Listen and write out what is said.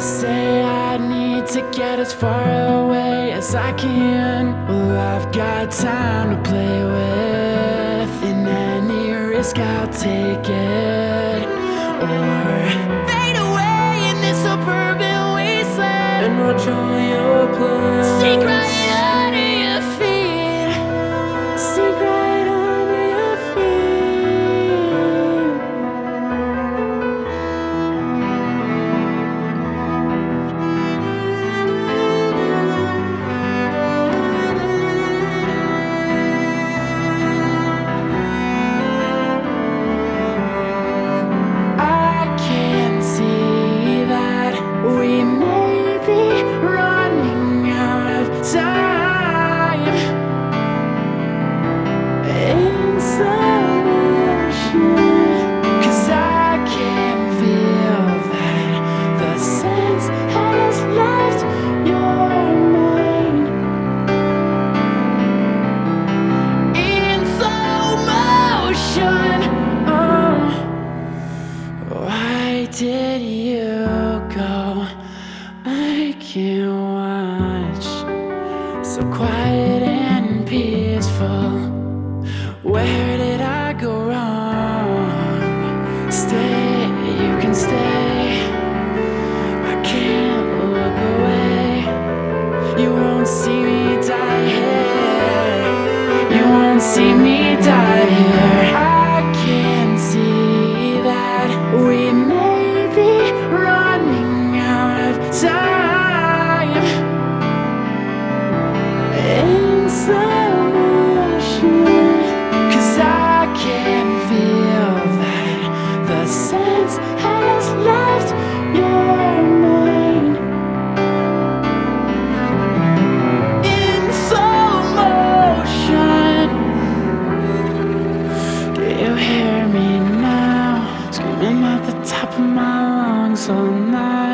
say I need to get as far away as I can. Well, I've got time to play with, and any risk I'll take it, or fade away in this suburban wasteland and watch all your plans sink right under your feet, sink right under your feet. We may be running out of time in some ocean, 'cause I can feel that the sense has left your mind in slow motion. Oh, why did you go? I can't watch, so quiet and peaceful. Where did I go wrong? Stay, you can stay, I can't look away. You won't see me die here, you won't see me die here. I can see that we may be running out of time in slow motion, 'cause I can feel that the sense has left your mind in slow motion. Do you hear me now? Screaming at the top of my lungs all night.